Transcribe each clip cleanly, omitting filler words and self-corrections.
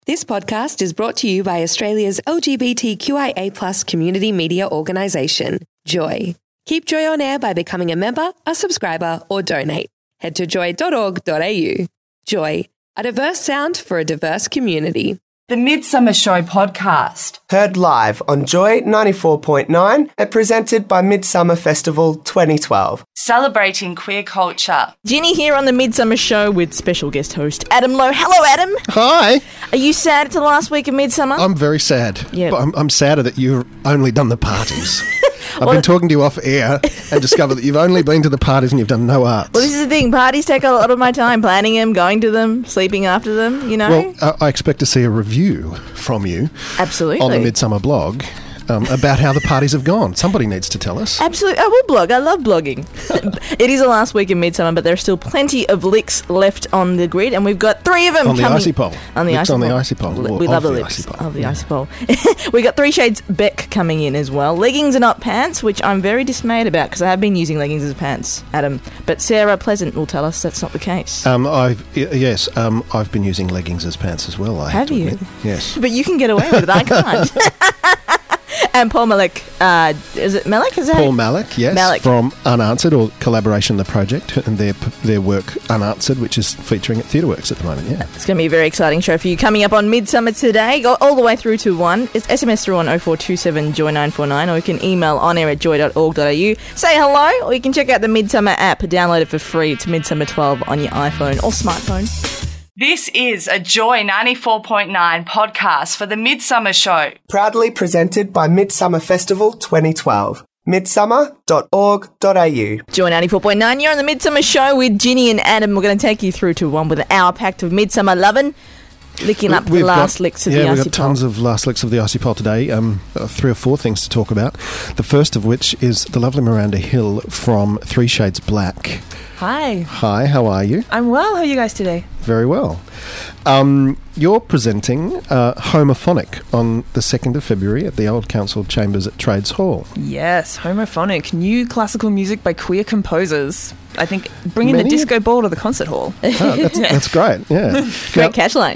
This podcast is brought to you by Australia's LGBTQIA+ community media organisation, Joy. Keep Joy on air by becoming a member, a subscriber, or donate. Head to joy.org.au. Joy, a diverse sound for a diverse community. The Midsummer Show podcast. Heard live on Joy 94.9 and presented by Midsummer Festival 2012. Celebrating queer culture. Ginny here on the Midsummer Show with special guest host Adam Lowe. Hello, Adam. Hi. Are you sad it's the last week of Midsummer? I'm very sad. Yeah. But I'm sadder that you've only done the parties. I've been talking to you off air and discovered that you've only been to the parties and you've done no arts. Well, this is the thing. Parties take a lot of my time. Planning them, going to them, sleeping after them, you know? Well, I expect to see a review from you. Absolutely. On the Midsummer blog about how the parties have gone. Somebody needs to tell us. Absolutely. I will blog. I love blogging. It is the last week in Midsummer, but there are still plenty of licks left on the grid, and we've got 3 of them on coming. The icy pole. On the licks icy on pole. The icy pole. We love the licks of the icy pole. We got 3 shades Beck coming in as well. Leggings are not pants, which I'm very dismayed about because I have been using leggings as pants, Adam. But Sarah Pleasant will tell us that's not the case. I've been using leggings as pants as well. I have to you? admit. Yes. But you can get away with it. I can't. And Paul Malek, is it Malek? Paul Malek, yes, Malek. From Unanswered, or Collaboration The Project, and their work Unanswered, which is featuring at TheatreWorks at the moment, yeah. It's going to be a very exciting show for you coming up on Midsummer today. Go all the way through to 1. It's SMS through on 0427 Joy 949, or you can email onair@joy.org.au. Say hello, or you can check out the Midsummer app. Download it for free. It's Midsummer 12 on your iPhone or smartphone. This is a Joy 94.9 podcast for the Midsummer Show. Proudly presented by Midsummer Festival 2012. midsummer.org.au. Joy 94.9, you're on the Midsummer Show with Ginny and Adam. We're going to take you through to 1 with an hour packed of Midsummer lovin'. Licking up the last licks of the icy pole. Yeah, we've got tons of last licks of the icy pole today. 3 or 4 things to talk about. The first of which is the lovely Miranda Hill from 3 Shades Black. Hi. Hi, how are you? I'm well. How are you guys today? Very well. You're presenting Homophonic on the 2nd of February at the Old Council Chambers at Trades Hall. Yes, Homophonic, new classical music by queer composers. I think bringing the disco ball to the concert hall. Oh, that's great, yeah. Great catch line.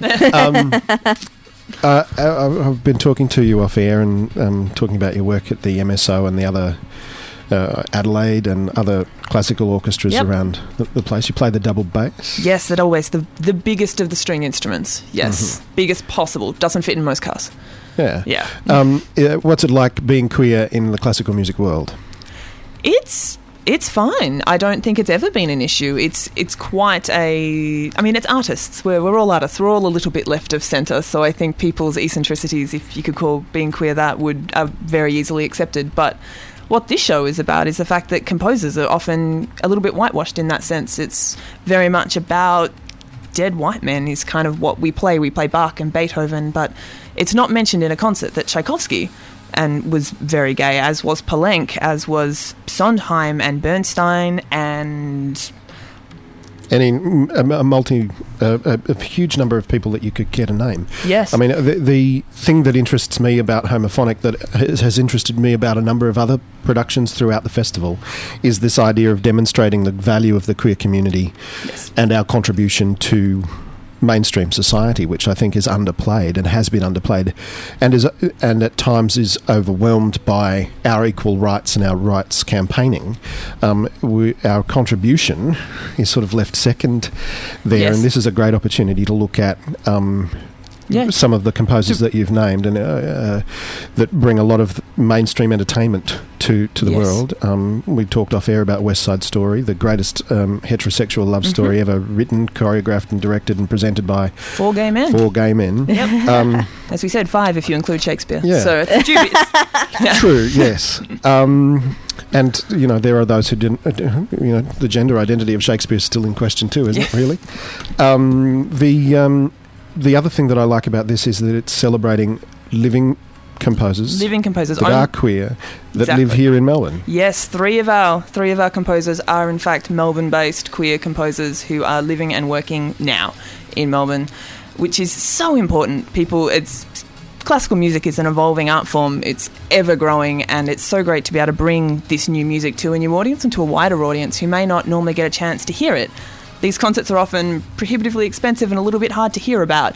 I've been talking to you off air and talking about your work at the MSO and the other Adelaide and other classical orchestras around the place. You play the double bass? Yes, the double bass, the biggest of the string instruments. Yes, biggest possible. Doesn't fit in most cars. Yeah. Yeah. What's it like being queer in the classical music world? It's fine. I don't think it's ever been an issue. It's quite a... I mean, it's artists. We're all artists. We're all a little bit left of centre, so I think people's eccentricities, if you could call being queer that, are very easily accepted. But what this show is about is the fact that composers are often a little bit whitewashed in that sense. It's very much about dead white men is kind of what we play. We play Bach and Beethoven, but it's not mentioned in a concert that Tchaikovsky and was very gay, as was Poulenc, as was Sondheim and Bernstein, and a huge number of people that you could care to name. Yes. I mean, the thing that interests me about Homophonic, that has interested me about a number of other productions throughout the festival, is this idea of demonstrating the value of the queer community and our contribution to mainstream society, which I think is underplayed and has been underplayed, and at times is overwhelmed by our equal rights and our rights campaigning. Our contribution is sort of left second there, and this is a great opportunity to look at some of the composers that you've named and that bring a lot of mainstream entertainment to the world. We talked off air about West Side Story, the greatest heterosexual love story ever written, choreographed and directed and presented by 4 gay men. Yep. As we said, 5 if you include Shakespeare. Yeah. So it's dubious. True, yes. And, there are those who didn't, the gender identity of Shakespeare is still in question too, isn't it, really? The other thing that I like about this is that it's celebrating living composers that are queer that live here in Melbourne. Yes, three of our composers are in fact Melbourne-based queer composers who are living and working now in Melbourne, which is so important. Classical music is an evolving art form. It's ever growing, and it's so great to be able to bring this new music to a new audience and to a wider audience who may not normally get a chance to hear it. These concerts are often prohibitively expensive and a little bit hard to hear about.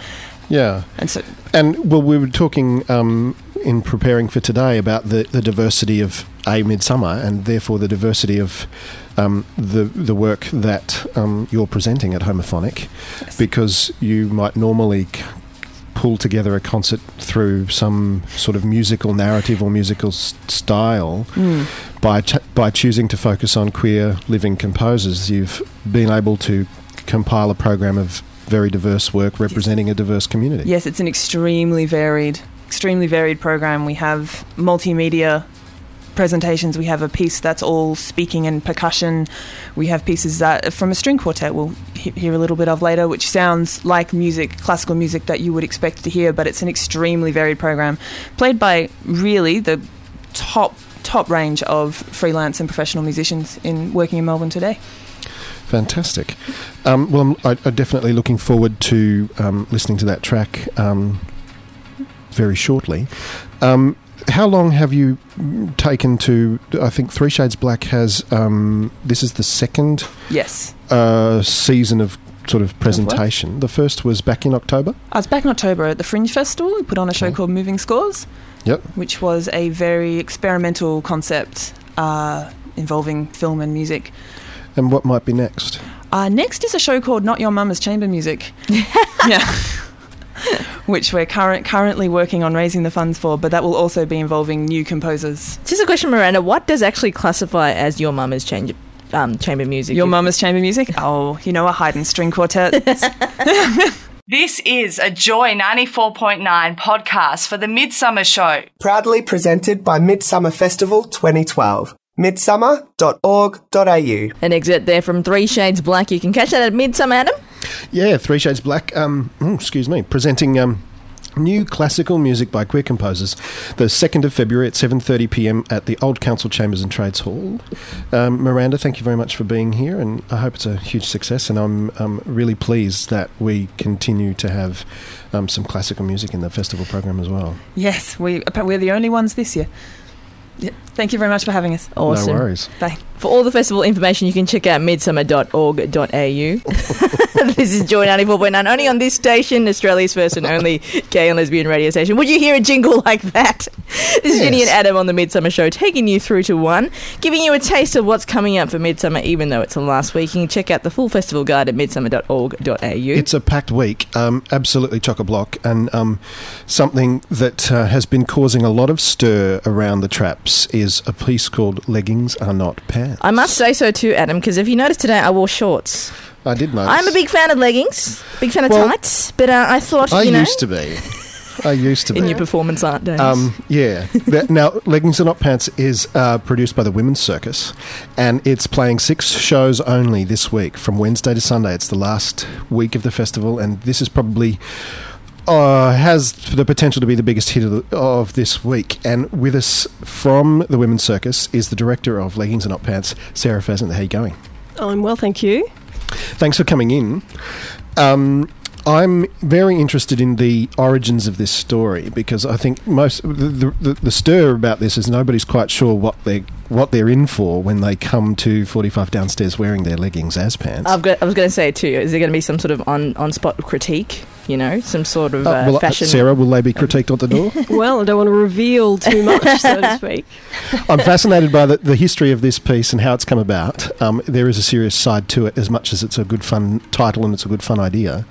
Yeah. And well, we were talking in preparing for today about the diversity of Midsummer, and therefore the diversity of the work that you're presenting at Homophonic, because you might normally pull together a concert through some sort of musical narrative or musical style. By choosing to focus on queer living composers, you've been able to compile a program of very diverse work representing a diverse community. Yes, it's an extremely varied program. We have multimedia presentations. We have a piece that's all speaking and percussion. We have pieces that from a string quartet we'll hear a little bit of later, which sounds like music, classical music that you would expect to hear, but it's an extremely varied program played by really the top range of freelance and professional musicians working in Melbourne today. Fantastic. Well, I'm definitely looking forward to listening to that track very shortly. How long have you taken to... I think Three Shades Black has... this is the second season of sort of presentation. The first was back in October? I was back in October at the Fringe Festival. We put on a show called Moving Scores, which was a very experimental concept involving film and music. And what might be next? Next is a show called Not Your Mama's Chamber Music. Which we're currently working on raising the funds for, but that will also be involving new composers. Just a question, Miranda. What does actually classify as your mama's chamber music? Your mama's chamber music? Oh, a Haydn string quartet. This is a Joy 94.9 podcast for the Midsummer Show. Proudly presented by Midsummer Festival 2012. midsummer.org.au. An excerpt there from Three Shades Black. You can catch that at Midsummer, Adam. Yeah, Three Shades Black, presenting new classical music by queer composers, the 2nd of February at 7:30pm at the Old Council Chambers and Trades Hall. Miranda, thank you very much for being here, and I hope it's a huge success, and I'm really pleased that we continue to have some classical music in the festival program as well. Yes, we're the only ones this year. Yeah, thank you very much for having us. Awesome. No worries. Bye. For all the festival information, you can check out midsummer.org.au. This is Joy 94.9, only on this station, Australia's first and only gay and lesbian radio station. Would you hear a jingle like that? This is Ginny and Adam on the Midsummer Show, taking you through to 1, giving you a taste of what's coming up for Midsummer, even though it's the last week. You can check out the full festival guide at midsummer.org.au. It's a packed week, absolutely chock-a-block, and something that has been causing a lot of stir around the traps is a piece called Leggings Are Not Pants. I must say so too, Adam, because if you noticed today, I wore shorts. I did notice. I'm a big fan of leggings, big fan of tights, but I thought, I used to be. In your performance art days. Yeah. Now, Leggings Are Not Pants is produced by the Women's Circus, and it's playing 6 shows only this week, from Wednesday to Sunday. It's the last week of the festival, and this is probably... has the potential to be the biggest hit of this week. And with us from the Women's Circus is the director of Leggings Are Not Pants, Sarah Pheasant. How are you going? I'm well, thank you. Thanks for coming in. I'm very interested in the origins of this story, because I think most the stir about this is nobody's quite sure what they're in for when they come to 45 Downstairs wearing their leggings as pants. I was going to say too, is there going to be some sort of on-spot critique? Some sort of fashion... Sarah, will they be critiqued at the door? Well, I don't want to reveal too much, so to speak. I'm fascinated by the history of this piece and how it's come about. There is a serious side to it, as much as it's a good fun title and it's a good fun idea.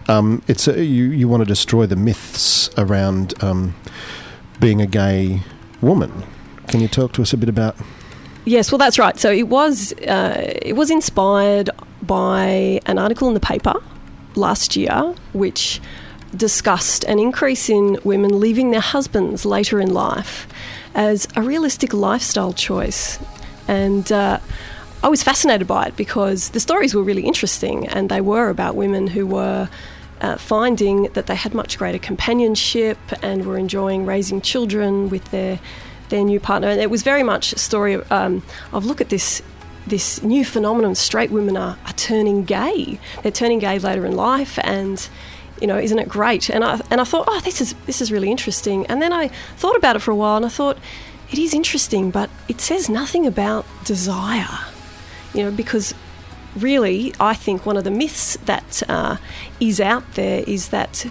You want to destroy the myths around being a gay woman. Can you talk to us a bit about... Yes, well, that's right. So it was inspired by an article in the paper last year, which discussed an increase in women leaving their husbands later in life as a realistic lifestyle choice. And I was fascinated by it because the stories were really interesting, and they were about women who were finding that they had much greater companionship and were enjoying raising children with their new partner. And it was very much a story of look at this new phenomenon. Straight women are turning gay. They're turning gay later in life, and isn't it great? And I thought, this is really interesting. And then I thought about it for a while, and I thought, it is interesting, but it says nothing about desire. Because really, I think one of the myths that is out there is that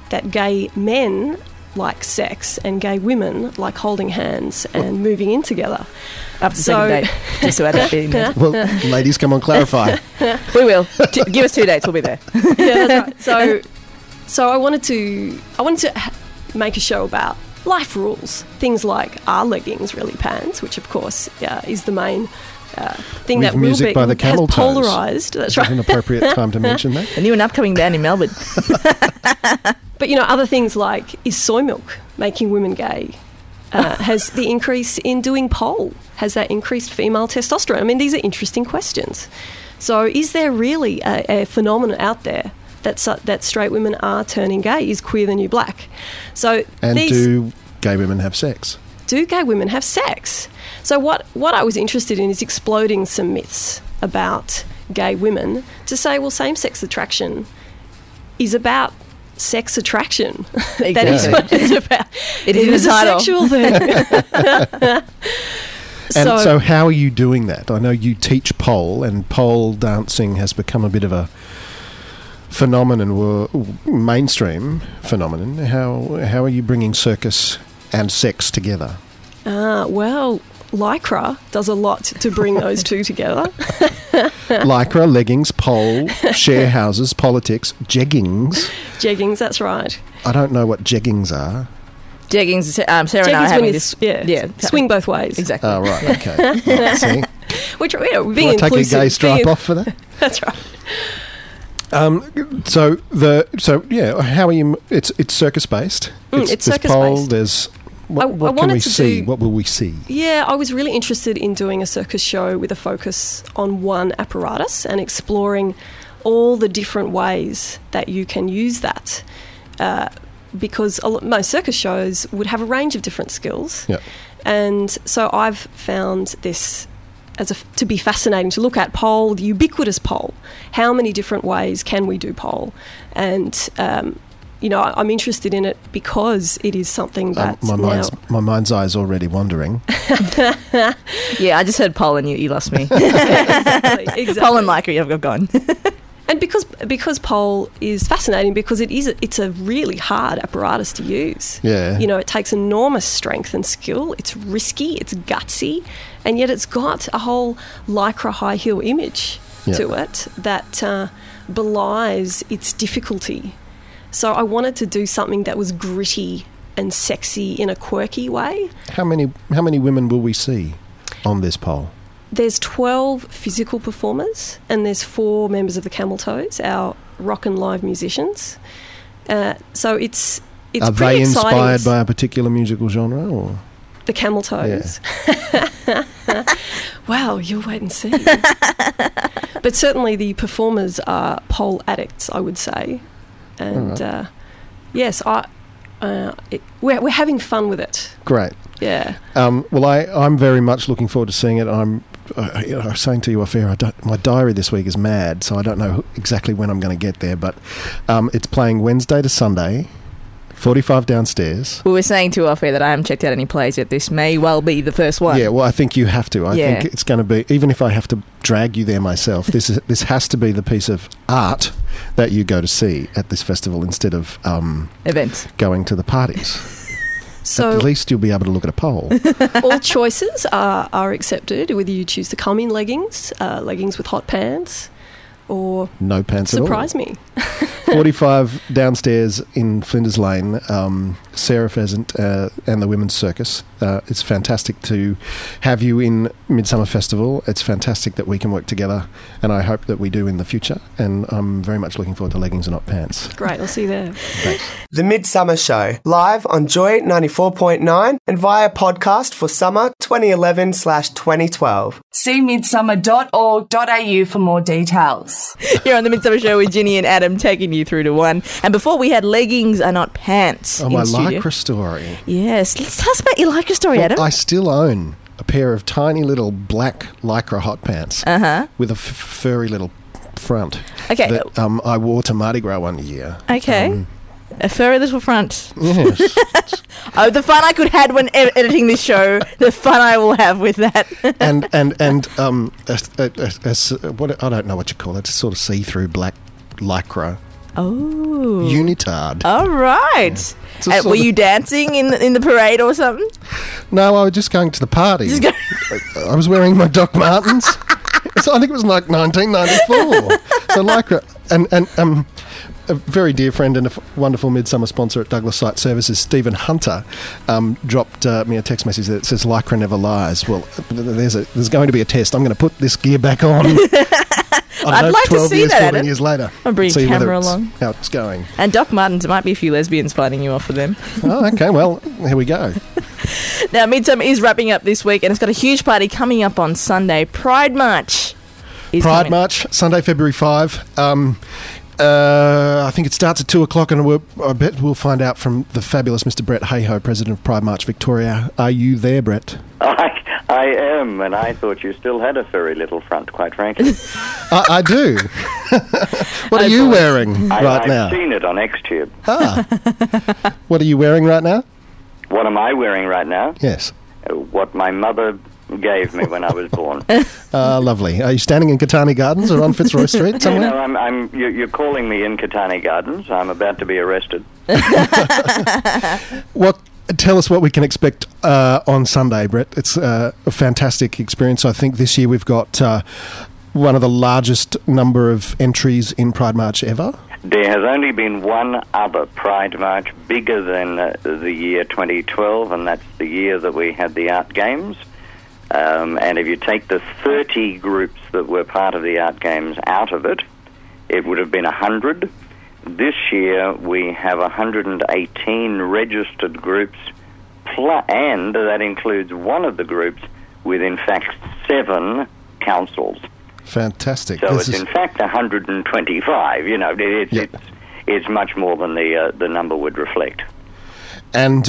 that gay men like sex and gay women like holding hands and moving in together. After the second date, just to add that bit in there. Well, ladies, come on, clarify. We will. Give us 2 dates, we'll be there. Yeah, that's right. So I wanted to make a show about life rules, things like, are leggings really pants, which of course is the main thing With that music by the Camel has Toes. polarised. That's Is right. that an appropriate time to mention that? A new and upcoming band in Melbourne. But, other things like, is soy milk making women gay? Has the increase in doing pole, has that increased female testosterone? I mean, these are interesting questions. So is there really a phenomenon out there that straight women are turning gay? Is queer the new black? So do gay women have sex? Do gay women have sex? So what I was interested in is exploding some myths about gay women to say, well, same-sex attraction is about sex attraction. That is what it's about. It is a a title. sexual thing. And so how are you doing that? I know you teach pole, and pole dancing has become a bit of a phenomenon, mainstream phenomenon. How are you bringing circus and sex together? Well, Lycra does a lot to bring those two together. Lycra, leggings, pole, share houses, politics, jeggings. Jeggings, that's right. I don't know what jeggings are. Jeggings, Sarah and I are Jeggings having when this. swing both ways. Exactly. Oh, right, okay. Right, see? Which, we're Will being I take a inclusive. gay stripe off for that? That's right. How are you? It's circus based. It's there's circus pole. based. There's I what can wanted we to see? do- What will we see? Yeah, I was really interested in doing a circus show with a focus on one apparatus and exploring all the different ways that you can use that. Because most circus shows would have a range of different skills. Yeah. And so I've found this to be fascinating to look at pole, the ubiquitous pole. How many different ways can we do pole? And I'm interested in it because it is something that my mind's eye is already wandering. Yeah, I just heard pole and you lost me. exactly. Pole and Lycra, I've gone. And because pole is fascinating because it's a really hard apparatus to use. Yeah. It takes enormous strength and skill. It's risky, it's gutsy, and yet it's got a whole Lycra high heel image to it that belies its difficulty. So I wanted to do something that was gritty and sexy in a quirky way. How many women will we see on this pole? There's 12 physical performers and there's 4 members of the Camel Toes, our rock and live musicians. So it's Are pretty they exciting. inspired by a particular musical genre, or The Camel Toes. Well, you'll wait and see. But certainly the performers are pole addicts, I would say. And yes, we're having fun with it. great? Yeah. Well, I'm very much looking forward to seeing it. I was saying to you off air, my diary this week is mad, so I don't know exactly when I'm going to get there. But it's playing Wednesday to Sunday, 45 downstairs. We were saying to off air that I haven't checked out any plays yet. This may well be the first one. Yeah, well, I think you have to. I think it's going to be, even if I have to drag you there myself, this has to be the piece of art that you go to see at this festival instead of Events. going to the parties. So At least you'll be able to look at a poll. all choices are accepted, whether you choose to come in leggings, leggings with hot pants, or No pants at all. surprise me. 45 downstairs in Flinders Lane, Sarah Pheasant and the Women's Circus. It's fantastic to have you in Midsummer Festival. It's fantastic that we can work together, and I hope that we do in the future. And I'm very much looking forward to Leggings and Not Pants. Great, I'll see you there. Thanks. The Midsummer Show, live on Joy 94.9 and via podcast for summer 2011/2012. See midsummer.org.au for more details. Here on the Midsummer Show with Ginny and Adam taking you through to 1. And before we had Leggings Are Not Pants. Oh, in my studio. Lycra story. Yes. Let's tell us about your Lycra story, Adam. Well, I still own a pair of tiny little black Lycra hot pants with a furry little front. Okay. That I wore to Mardi Gras one year. Okay. A furry little front. Yes. Oh, the fun I could have when editing this show. The fun I will have with that. what I don't know what you call it. It's sort of see-through black Lycra Oh. Unitard. All right. It's a sort Were of- you dancing in the parade or something? No, I was just going to the party. Just go- I was wearing my Doc Martens. So I think it was like 1994. So Lycra and a very dear friend and a wonderful Midsummer sponsor at Douglas Site Services, Stephen Hunter, dropped me a text message that says Lycra never lies. Well, there's going to be a test. I'm going to put this gear back on. I'd like to 12 see years, that, 14 Adam. years later. I'll bring a See whether camera it's along. how it's going. And Doc Martens, it might be a few lesbians fighting you off for them. Oh, okay. Well, here we go. Now, Midsummer is wrapping up this week, and it's got a huge party coming up on Sunday. Pride March. is Pride coming. March, Sunday, February 5. I think it starts at 2 o'clock, and I bet we'll find out from the fabulous Mr. Brett Hayhoe, President of Pride March Victoria. Are you there, Brett? I am, and I thought you still had a very little front, quite frankly. I do. What are you wearing right now? I've seen it on Xtube. What are you wearing right now? What am I wearing right now? Yes. What my mother gave me when I was born. Lovely. Are you standing in Catani Gardens or on Fitzroy Street somewhere? No, you're calling me in Catani Gardens. I'm about to be arrested. Tell us what we can expect on Sunday, Brett. It's a fantastic experience. I think this year we've got one of the largest number of entries in Pride March ever. There has only been one other Pride March bigger than the year 2012, and that's the year that we had the Art Games. And if you take the 30 groups that were part of the Art Games out of it, it would have been 100. This year we have 118 registered groups, and that includes one of the groups with, in fact, 7 councils. Fantastic. So it's in fact 125. You know, it's much more than the number would reflect. And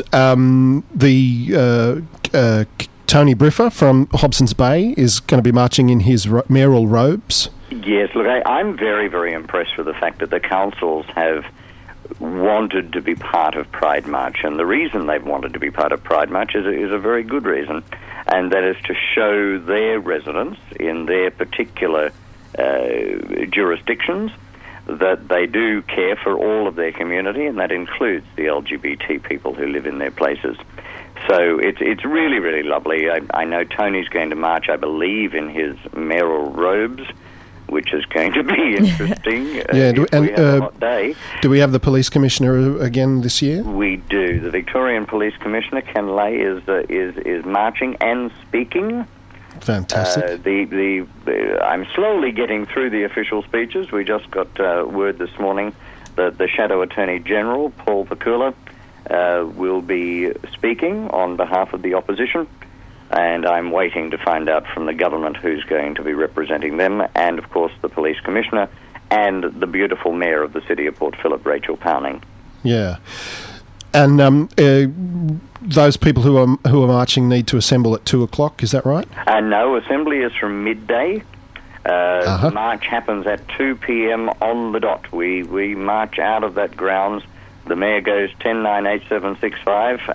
the Tony Briffa from Hobson's Bay is going to be marching in his mayoral robes. Yes, look, I'm very, very impressed with the fact that the councils have wanted to be part of Pride March, and the reason they've wanted to be part of Pride March is a very good reason, and that is to show their residents in their particular jurisdictions that they do care for all of their community, and that includes the LGBT people who live in their places. So it's really, really lovely. I know Tony's going to march, I believe, in his mayoral robes, which is going to be interesting. We have a hot day. Do we have the police commissioner again this year? We do. The Victorian Police Commissioner, Ken Lay, is marching and speaking. Fantastic. I'm slowly getting through the official speeches. We just got word this morning that the Shadow Attorney General, Paul Pakula, will be speaking on behalf of the opposition. And I'm waiting to find out from the government who's going to be representing them, and of course the police commissioner and the beautiful mayor of the city of Port Phillip, Rachel Pounding. Yeah, and those people who are marching need to assemble at 2 o'clock. Is that right? No, assembly is from midday. The march happens at 2 p.m. on the dot. We march out of that grounds. The mayor goes 10, 9, 8, 7, 6, 5,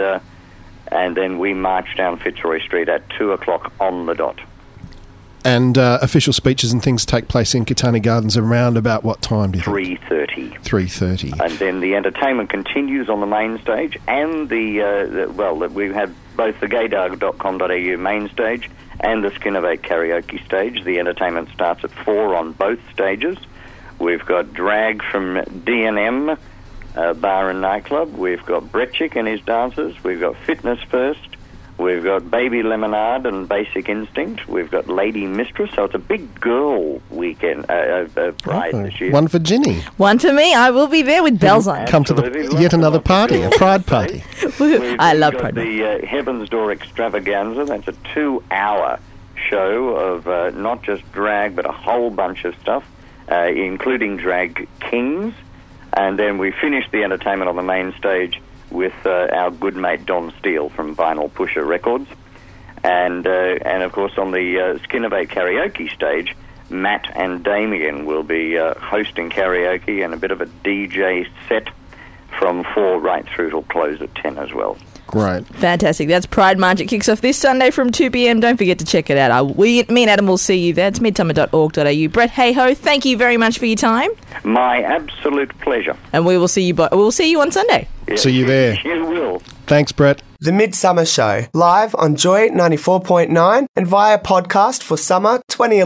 and then we march down Fitzroy Street at 2 o'clock on the dot. And official speeches and things take place in Catani Gardens around about what time, do you think? 3:30. 3:30. And then the entertainment continues on the main stage, and we have both the gaydog.com.au main stage and the Skinnervate karaoke stage. The entertainment starts at 4 on both stages. We've got drag from D&M Bar and Nightclub. We've got Bretchick and his dancers. We've got Fitness First. We've got Baby Lemonade and Basic Instinct. We've got Lady Mistress. So it's a big girl weekend Pride this year. One for Ginny. One for me. I will be there with bells on. Come to yet another party, a Pride party. I love Pride. Pride. The Heaven's Door Extravaganza. That's a 2-hour show of not just drag, but a whole bunch of stuff, including drag kings. And then we finish the entertainment on the main stage with our good mate Don Steele from Vinyl Pusher Records. And of course on the Skinnervate karaoke stage, Matt and Damien will be hosting karaoke and a bit of a DJ set. from 4 right through till close at 10 as well. Great. Fantastic. That's Pride March. It kicks off this Sunday from 2 p.m. Don't forget to check it out. Me and Adam will see you there. It's midsummer.org.au. Brett Hayhoe, thank you very much for your time. My absolute pleasure. And we will see you on Sunday. See you there. You will. Thanks, Brett. The Midsummer Show, live on Joy 94.9 and via podcast for summer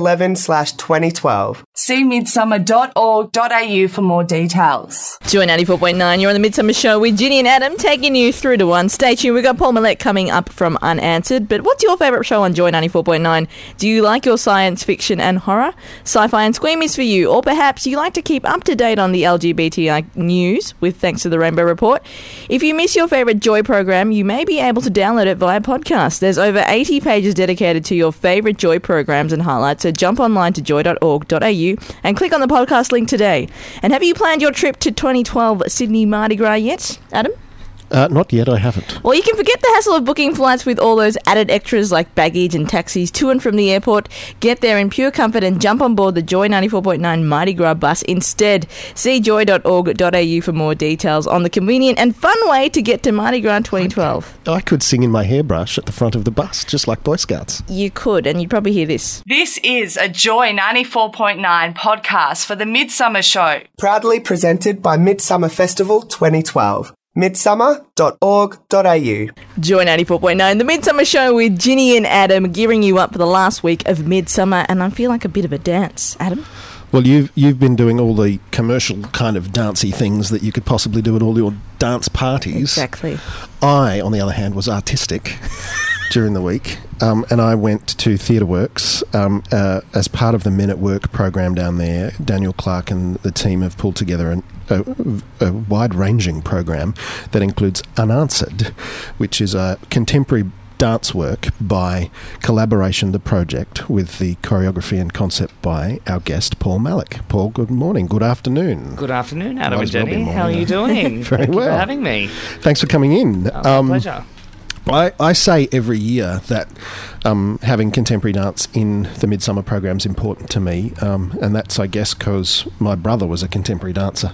2011/2012. See midsummer.org.au for more details. Joy 94.9, you're on the Midsummer Show with Ginny and Adam, taking you through to 1. Stay tuned, we've got Paul Millett coming up from Unanswered. But what's your favourite show on Joy 94.9? Do you like your science fiction and horror? Sci-fi and Scream is for you. Or perhaps you like to keep up to date on the LGBTI news with Thanks to the Rainbow Report. If you miss your favourite Joy program, you may be able to download it via podcast. There's over 80 pages dedicated to your favourite Joy programs and highlights, so jump online to joy.org.au and click on the podcast link today. And have you planned your trip to 2012 Sydney Mardi Gras yet, Adam? Not yet, I haven't. Well, you can forget the hassle of booking flights with all those added extras like baggage and taxis to and from the airport. Get there in pure comfort and jump on board the Joy 94.9 Mardi Gras bus instead. See joy.org.au for more details on the convenient and fun way to get to Mardi Gras 2012. I could sing in my hairbrush at the front of the bus, just like Boy Scouts. You could, and you'd probably hear this. This is a Joy 94.9 podcast for the Midsummer Show. Proudly presented by Midsummer Festival 2012. midsummer.org.au. Joy 94.9, the Midsummer Show with Ginny and Adam, gearing you up for the last week of Midsummer, and I feel like a bit of a dance. Adam? Well, you've been doing all the commercial kind of dancey things that you could possibly do at all your dance parties. Exactly. I, on the other hand, was artistic during the week, and I went to TheatreWorks as part of the Men at Work program down there. Daniel Clark and the team have pulled together a wide-ranging program that includes Unanswered, which is a contemporary dance work by Collaboration the Project, with the choreography and concept by our guest Paul Malik. Paul, good morning, good afternoon. Good afternoon, Adam and Well Jenny. How are you doing? Very Thank well. you for having me. Thanks for coming in. My pleasure. I say every year that having contemporary dance in the Midsummer program is important to me, and that's, I guess, because my brother was a contemporary dancer,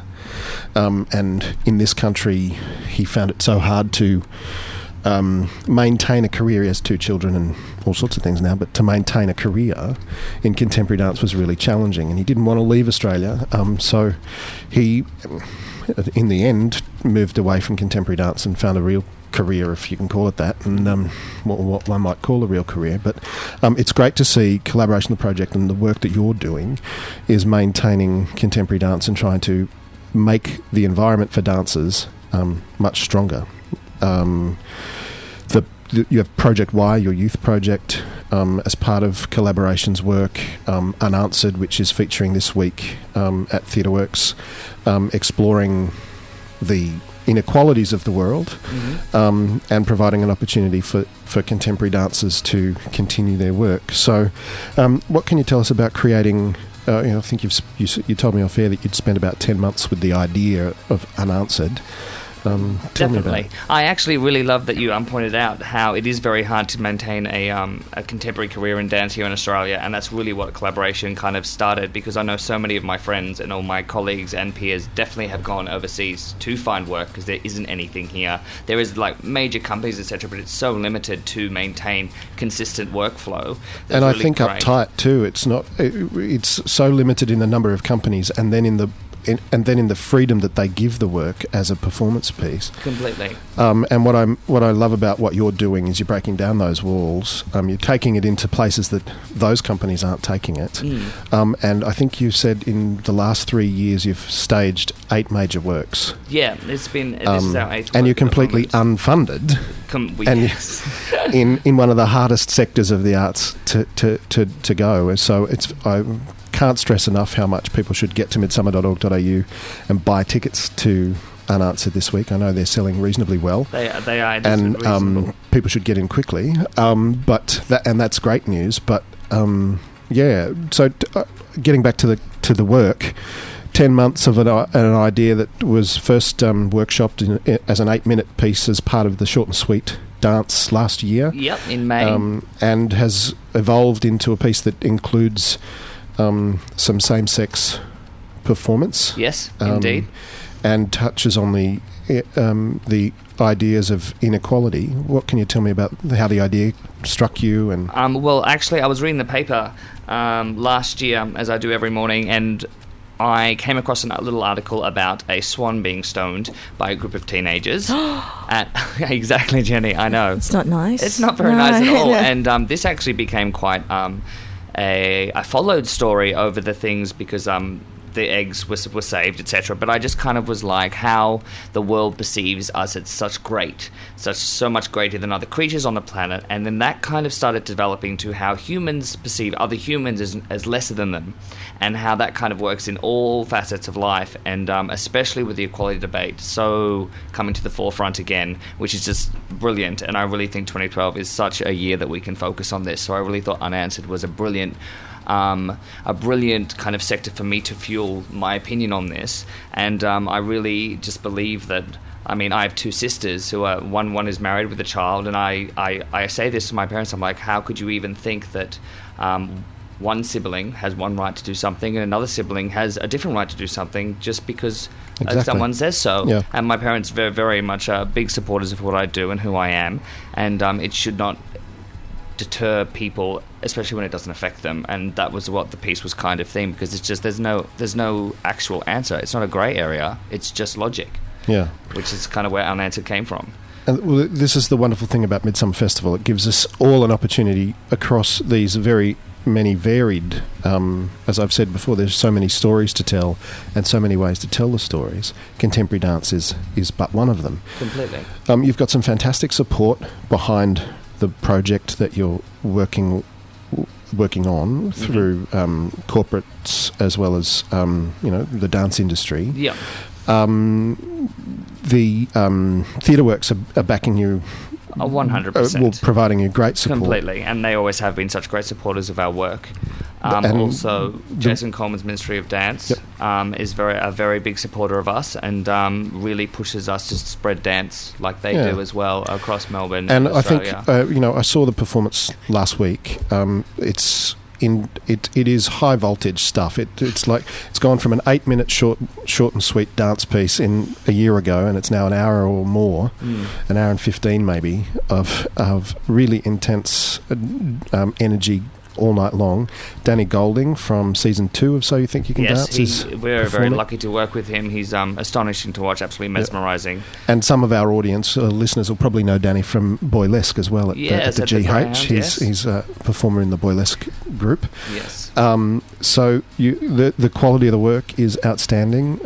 and in this country he found it so hard to maintain a career. He has 2 children and all sorts of things now, but to maintain a career in contemporary dance was really challenging, and he didn't want to leave Australia, so he, in the end, moved away from contemporary dance and found a real career, if you can call it that, and what one might call a real career. But it's great to see Collaboration the Project, and the work that you're doing is maintaining contemporary dance and trying to make the environment for dancers much stronger. You have Project Y, your youth project, as part of Collaboration's work, Unanswered, which is featuring this week at TheatreWorks, exploring the inequalities of the world, and providing an opportunity for contemporary dancers to continue their work. So what can you tell us about creating, I think you told me off air that you'd spent about 10 months with the idea of Unanswered. Tell me about it. I actually really love that you pointed out how it is very hard to maintain a contemporary career in dance here in Australia, and that's really what Collaboration kind of started, because I know so many of my friends and all my colleagues and peers definitely have gone overseas to find work because there isn't anything here. There is like major companies, etc., but it's so limited to maintain consistent workflow. And I think uptight too. It's so limited in the number of companies, and then in the freedom that they give the work as a performance piece. Completely. And what I love about what you're doing is you're breaking down those walls. You're taking it into places that those companies aren't taking it. And I think you said in the last 3 years you've staged 8 major works. Yeah, this is our 8th. And you're completely unfunded. Yes. in one of the hardest sectors of the arts to go. So I can't stress enough how much people should get to midsummer.org.au and buy tickets to Unanswered this week. I know they're selling reasonably well. They are, and people should get in quickly. But that's great news. But yeah, so getting back to the work, 10 months of an idea that was first workshopped as an 8-minute piece as part of the Short and Sweet dance last year. Yep, in May, and has evolved into a piece that includes some same-sex performance. Yes, indeed. And touches on the the ideas of inequality. What can you tell me about how the idea struck you? And well, actually, I was reading the paper last year, as I do every morning, and I came across a little article about a swan being stoned by a group of teenagers. Exactly, Jenny, I know. It's not nice. It's not very nice at all. And this actually became quite a followed story over the things because the eggs were saved, etc. But I just kind of was like, how the world perceives us as so much greater than other creatures on the planet, and then that kind of started developing to how humans perceive other humans as lesser than them, and how that kind of works in all facets of life, and especially with the equality debate so coming to the forefront again, which is just brilliant. And I really think 2012 is such a year that we can focus on this. So I really thought Unanswered was a brilliant kind of sector for me to fuel my opinion on this. And I really just believe that, I mean, I have two sisters who are, one is married with a child, and I say this to my parents, I'm like, how could you even think that one sibling has one right to do something and another sibling has a different right to do something just because someone says so? Yeah. And my parents very, very much are big supporters of what I do and who I am, and it should not deter people, especially when it doesn't affect them. And that was what the piece was kind of themed, because it's just there's no actual answer. It's not a grey area, it's just logic. Yeah, which is kind of where Unanswered came from. And well, this is the wonderful thing about Midsummer Festival. It gives us all an opportunity across these very many varied, as I've said before, there's so many stories to tell and so many ways to tell the stories. Contemporary dance is but one of them. Completely. You've got some fantastic support behind the project that you're working on through corporates as well as the dance industry. Yeah. The TheatreWorks are backing you 100%. Providing you great support. Completely, and they always have been such great supporters of our work. Also, Jason Coleman's Ministry of Dance is a very big supporter of us, and really pushes us to spread dance like they do as well across Melbourne and Australia. I think I saw the performance last week. It is high voltage stuff. It's like it's gone from an 8-minute short and sweet dance piece in a year ago, and it's now an hour or more, an hour and 15 maybe of really intense energy all night long. Danny Golding from season 2 of So You Think You Can Dance we're very lucky to work with him. He's astonishing to watch, absolutely mesmerising. And some of our audience listeners will probably know Danny from Boylesque as well at the GH. He's a performer in the Boylesque group. Yes. So the quality of the work is outstanding.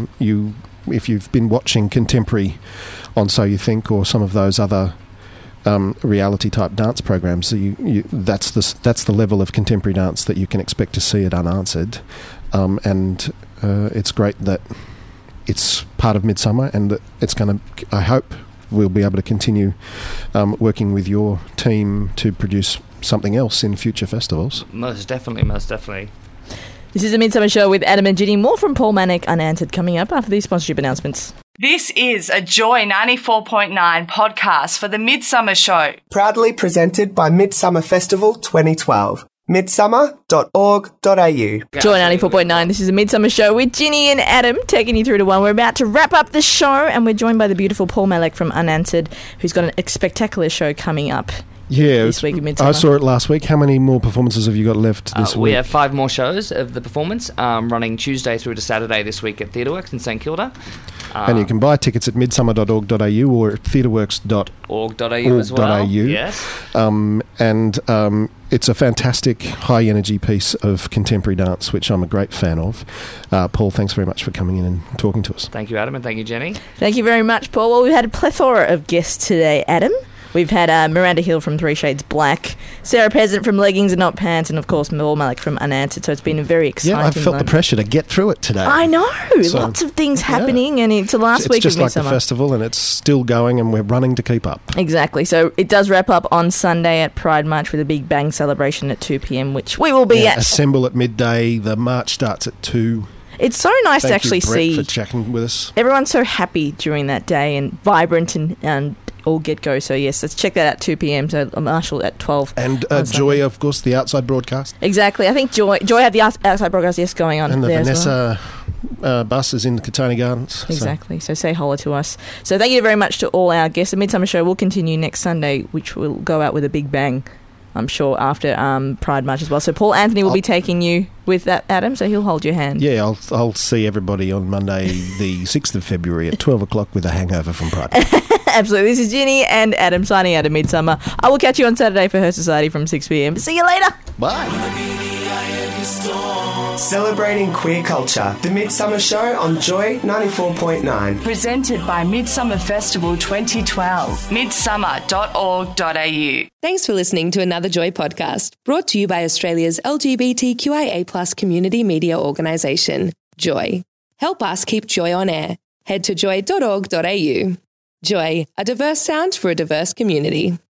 If you've been watching contemporary on So You Think or some of those other reality type dance programs, that's the level of contemporary dance that you can expect to see at Unanswered, and it's great that it's part of Midsummer, and that it's going to, I hope we'll be able to continue working with your team to produce something else in future festivals. Most definitely. This is the Midsummer Show with Adam and Ginny. More from Paul Manick, Unanswered, coming up after these sponsorship announcements. This is a Joy 94.9 podcast for the Midsummer Show. Proudly presented by Midsummer Festival 2012. midsummer.org.au. Joy 94.9, this is a Midsummer Show with Ginny and Adam, taking you through to 1. We're about to wrap up the show, and we're joined by the beautiful Paul Manick from Unanswered, who's got a spectacular show coming up. This week in Midsummer. I saw it last week. How many more performances have you got left this week? We have 5 more shows of the performance, running Tuesday through to Saturday this week at TheatreWorks in St Kilda. And you can buy tickets at midsummer.org.au or at theatreworks.org.au as well. Yes. And it's a fantastic high-energy piece of contemporary dance, which I'm a great fan of. Paul, thanks very much for coming in and talking to us. Thank you, Adam, and thank you, Jenny. Thank you very much, Paul. Well, we've had a plethora of guests today, Adam. We've had Miranda Hill from 3 Shades Black, Sarah Peasant from Leggings and Not Pants, and of course Paul Manick from Unanswered. So it's been a very exciting I felt the pressure to get through it today. I know, lots of things happening, and it's the last week of Midsummer. It's just like the festival, and it's still going, and we're running to keep up. Exactly. So it does wrap up on Sunday at Pride March with a big bang celebration at 2 p.m, which we will be at. Assemble at midday. The march starts at 2. It's so nice to actually see. Thank you, Brett, for chatting with us. Everyone's so happy during that day and vibrant and all get-go. So, yes, let's check that at 2 p.m. So, Marshall at 12. And Joy, of course, the outside broadcast. Exactly. I think Joy had the outside broadcast, going on. And the there Vanessa bus is in the Katoni Gardens. Exactly. So say hello to us. So thank you very much to all our guests. The Midsummer Show will continue next Sunday, which will go out with a big bang, I'm sure, after Pride March as well. So Paul Anthony will be taking you with that, Adam, so he'll hold your hand. Yeah, I'll see everybody on Monday the 6th of February at 12 o'clock with a hangover from Pride. Absolutely. This is Ginny and Adam signing out of Midsummer. I will catch you on Saturday for Her Society from 6 p.m. See you later. Bye. Celebrating queer culture. The Midsummer Show on Joy 94.9. Presented by Midsummer Festival 2012. midsummer.org.au. Thanks for listening to another Joy podcast, brought to you by Australia's LGBTQIA+ community media organisation, Joy. Help us keep Joy on air. Head to joy.org.au. Joy, a diverse sound for a diverse community.